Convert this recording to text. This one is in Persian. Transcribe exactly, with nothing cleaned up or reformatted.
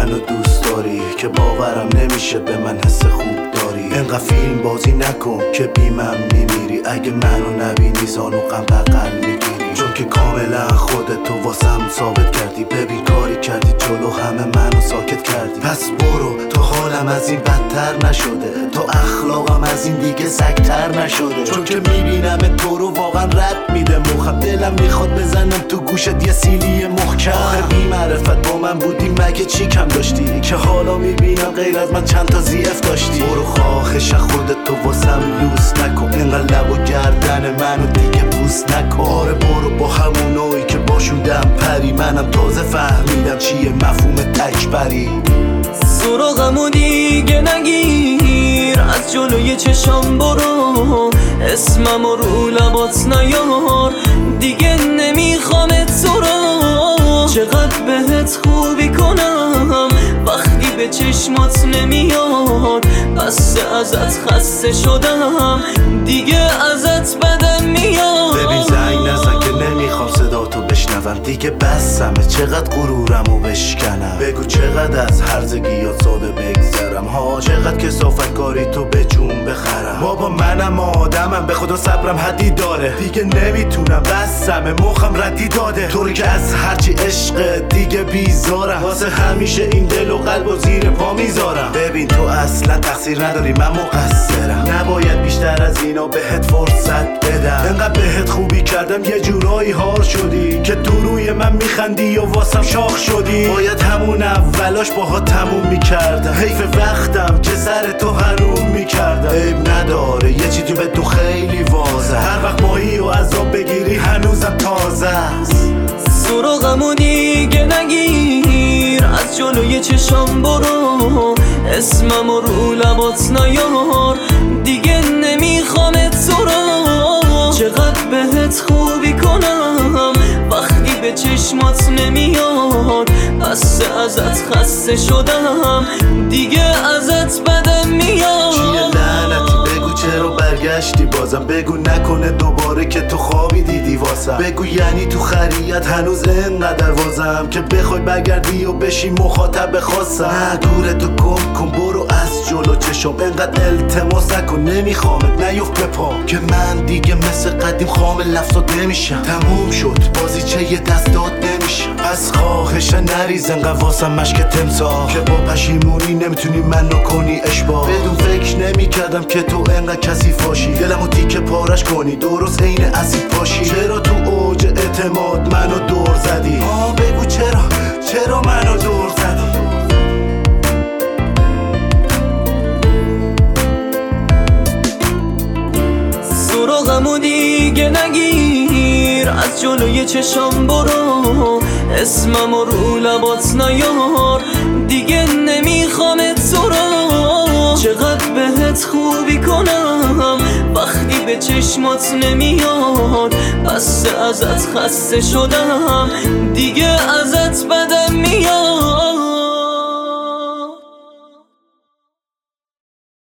منو دوست داری که باورم نمیشه به من حس خوب داری. انقدر فیلم بازی نکن که بی من میمیری، اگه منو نبینی زانو غم بغل میگیری، چون که کاملا خودتو واسم ثابت کردی. ببین کاری کردی جلو همه منو ساکت کردی، پس برو تا حالم از این بدتر نشده، تا اخلاقم از این دیگه سگتر نشده، چون که میبینم تو رو واقعا رد میده مخم. دلم میخواد بزنم تو گوشت یه سیلی محکم. آخه بی معرفت با من بودی مگه چی کم داشتی که حالا میبینم غیر از من چند تا زیف داشتی. برو خواهش خودتو واسم لوس نکن، اینقدر لب و گردن منو دیگه بوس نکن. آره برو با همونایی که باشون دم پری، منم تازه فهمیدم چیه مفهوم تکبری. سراغمو دیگه نگیر، از جلوی چشام برو، اسممو رو لبات نیار، دیگه نمیخوامت تو رو. چقدر بهت خوبی کنم وقتی به چشمات نمیاد، بس ازت خسته شدم دیگه ازت بدم میاد. ببین زنگ نزن که نمیخوام صدا تو بشنوم، دیگه بسمه چقدر غرورمو بشکنم. بگو چقدر از هرزگیات ساده بگذرم ها، چقدر کثافت کاری تو به جون بخرم. بابا منم آدمم به خدا صبرم حدی داره، دیگه نمیتونم بسمه مخم ردی داده. طوری که از هرچی عشق دیگه بیزارم، واسه همیشه این دل و قلب و زیر پا میذارم. ببین تو اصلا تقصیر نداری من مقصرم، نباید بیشتر از اینا بهت فرصت بدم. انقدر بهت خوبی کردم یه جورایی هار شدی که تو روی من میخندی و واسم شاخ شدی. باید همون اولاش باها تموم میکردم، حیف وقتم که سر تو حروم میکردم. عیب نداره یه چیزی به تو خیلی واضحه، هر وقت ماهی و عذاب بگیری هنوزم تازه است. سراغمو دیگه نگیر، از جلوی چشام برو، اسممو رو لبات نیار، دیگه نمیخوامت تو رو. چقدر بهت خوبی کنم وقتی به چشمات نمیاد، بس ازت خسته شدم دیگه ازت بدم میاد. چیه لعنتی بگو چرا برگشتی بازم، بگو نکنه دوباره که تو خوابی دیدی واسم. بگو یعنی تو خریت هنوز انقدر وازم که بخوای برگردی و بشی مخاطب خاصم. نه گورتو کن کن برو از جلو چشم، انقدر التماس نکن نمیخوامت نیفت به پا، که من دیگه مثل قدیم خام لفظات نمیشم. تموم شد بازی چه یه دست داد نمیشم، پس خواهش نریز انقدر واسم مشک تمساح که با پشیمونی نمیتونی منو کنی اشباح. بدون فکر نمیکردم که تو انقدر کثیف باشی، دلمو تیکه پارش کنی درست عین اسید پاشی. چرا تو اوج اعتماد منو دور زدی؟ آه بگو چرا چرا منو دور زدی؟ سراغمو دیگه نگیر، از جلوی چشام برو، اسممو رو لبات نیار، دیگه نمیخوامت تو رو. چقدر بهت خوبی کنم وقتی به چشمات نمیاد، بس ازت خسته شدم دیگه ازت بدم میاد.